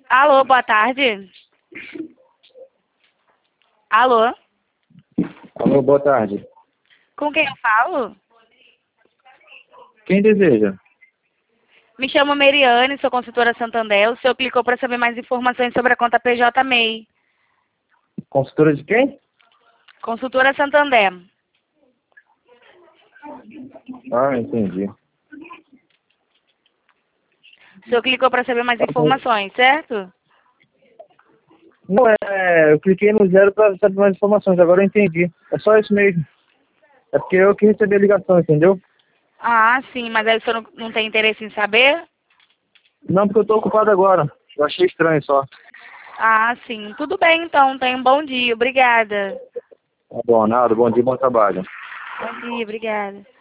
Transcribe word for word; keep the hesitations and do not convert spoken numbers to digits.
Alô, boa tarde. Alô? Alô, boa tarde. Com quem eu falo? Quem deseja? Me chamo Meriane, sou consultora Santander. O senhor clicou para saber mais informações sobre a conta P J M E I. Consultora de quem? Consultora Santander. Ah, entendi. O senhor clicou para saber mais informações, certo? Não, é, eu cliquei no zero para saber mais informações, agora eu entendi. É só isso mesmo. É porque eu que recebi a ligação, entendeu? Ah, sim, mas aí o senhor não, não tem interesse em saber? Não, porque eu tô ocupado agora. Eu achei estranho só. Ah, sim. Tudo bem, então. Tenha um bom dia. Obrigada. Tá bom, nada. Bom dia, bom trabalho. Bom dia, obrigada.